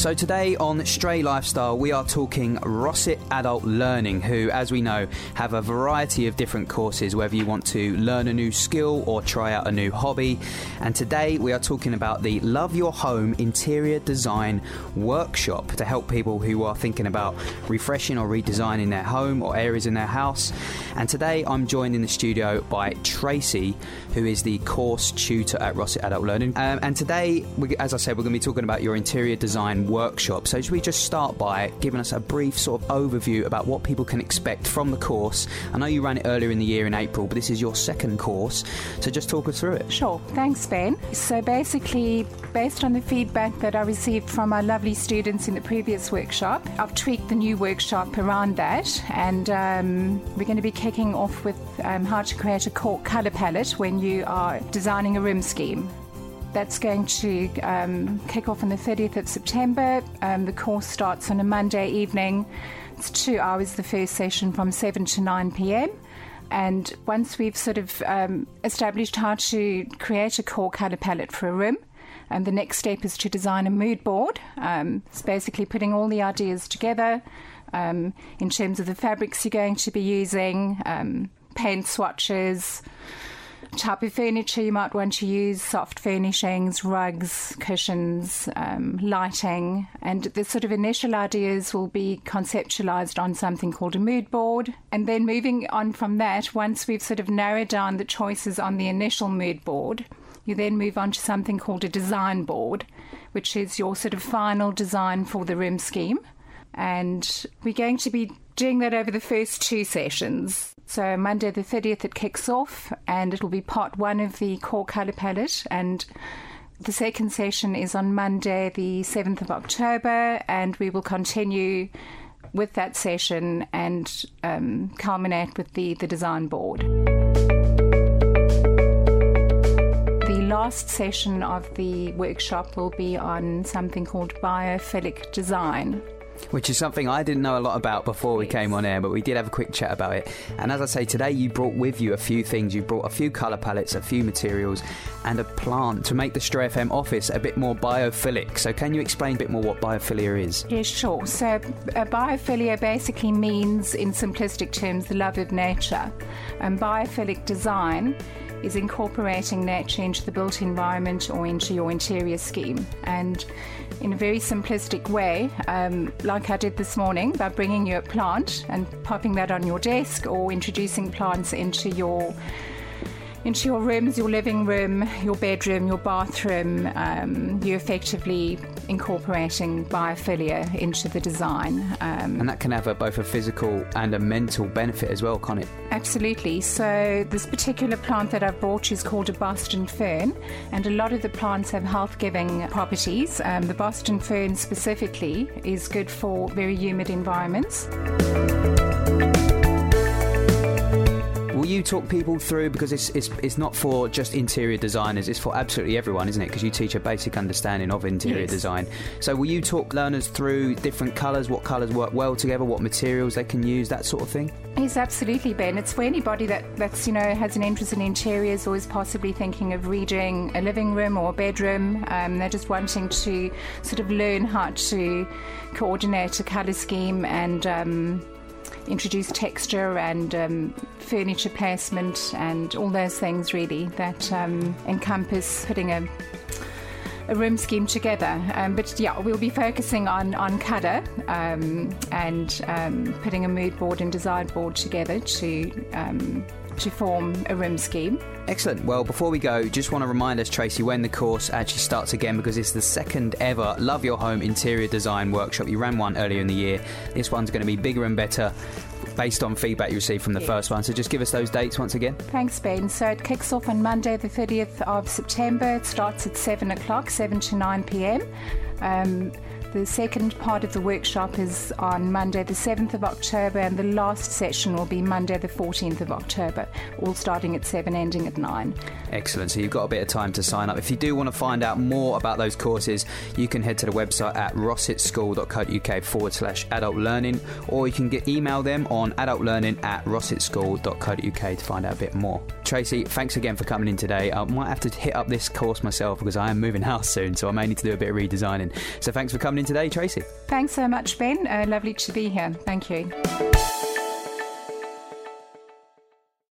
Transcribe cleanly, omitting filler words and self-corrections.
So today on Stray Lifestyle, we are talking Rossett Adult Learning, who, as we know, have a variety of different courses, whether you want to learn a new skill or try out a new hobby. And today we are talking about the Love Your Home Interior Design Workshop to help people who are thinking about refreshing or redesigning their home or areas in their house. And today I'm joined in the studio by Tracy, who is the course tutor at Rossett Adult Learning. And today, as I said, we're going to be talking about your interior design workshop. So should we just start by giving us a brief sort of overview about what people can expect from the course? I know you ran it earlier in the year in April, but this is your second course, so just talk us through it. Sure. Thanks, Ben. So basically, based on the feedback that I received from our lovely students in the previous workshop, I've tweaked the new workshop around that, and we're going to be kicking off with how to create a cork colour palette when you are designing a room scheme. That's going to kick off on the 30th of September. The course starts on a Monday evening. It's 2 hours, the first session from 7 to 9 p.m. And once we've sort of established how to create a core colour palette for a room, the next step is to design a mood board. It's basically putting all the ideas together in terms of the fabrics you're going to be using, paint swatches, type of furniture you might want to use, soft furnishings, rugs, cushions, lighting, and the sort of initial ideas will be conceptualised on something called a mood board. And then moving on from that, once we've sort of narrowed down the choices on the initial mood board, you then move on to something called a design board, which is your sort of final design for the room scheme. And we're going to be doing that over the first 2 sessions. So Monday the 30th it kicks off, and it'll be part 1 of the core colour palette, and the second session is on Monday the 7th of October, and we will continue with that session and culminate with the design board. The last session of the workshop will be on something called biophilic design, which is something I didn't know a lot about before we came on air, but we did have a quick chat about it. And as I say, today you brought with you a few things. You brought a few colour palettes, a few materials, and a plant to make the Stray FM office a bit more biophilic. So can you explain a bit more what biophilia is? Yes, sure. So biophilia basically means, in simplistic terms, the love of nature. And biophilic design is incorporating nature into the built environment or into your interior scheme. And in a very simplistic way, like I did this morning, by bringing you a plant and popping that on your desk, or introducing plants into your rooms, your living room, your bedroom, your bathroom, you're effectively incorporating biophilia into the design. And that can have both a physical and a mental benefit as well, can't it? Absolutely. So this particular plant that I've brought is called a Boston fern, and a lot of the plants have health-giving properties. The Boston fern specifically is good for very humid environments. Will you talk people through, because it's not for just interior designers, it's for absolutely everyone, isn't it? Because you teach a basic understanding of interior design. So will you talk learners through different colours, what colours work well together, what materials they can use, that sort of thing? Yes, absolutely, Ben. It's for anybody that's has an interest in interiors, or is possibly thinking of redoing a living room or a bedroom. They're just wanting to sort of learn how to coordinate a colour scheme and introduce texture and furniture placement and all those things really that encompass putting a room scheme together. But yeah, we'll be focusing on colour and putting a mood board and design board together to form a room scheme. Excellent. Well, before we go, just want to remind us, Tracy, when the course actually starts again, because it's the second ever Love Your Home Interior Design Workshop. You ran one earlier in the year. This one's going to be bigger and better based on feedback you received from the first one. So just give us those dates once again. Thanks, Ben. So it kicks off on Monday the 30th of September. It starts at 7 o'clock, 7 to 9 p.m. The second part of the workshop is on Monday the 7th of October, and the last session will be Monday the 14th of October, all starting at 7, ending at 9. Excellent. So you've got a bit of time to sign up. If you do want to find out more about those courses, you can head to the website at rossettschool.co.uk/adult learning, or you can email them on adultlearning@rossettschool.co.uk to find out a bit more. Tracy, thanks again for coming in today. I might have to hit up this course myself because I am moving house soon, so I may need to do a bit of redesigning. So thanks for coming in sharing today, Tracy. Thanks so much, Ben. Lovely to be here. Thank you.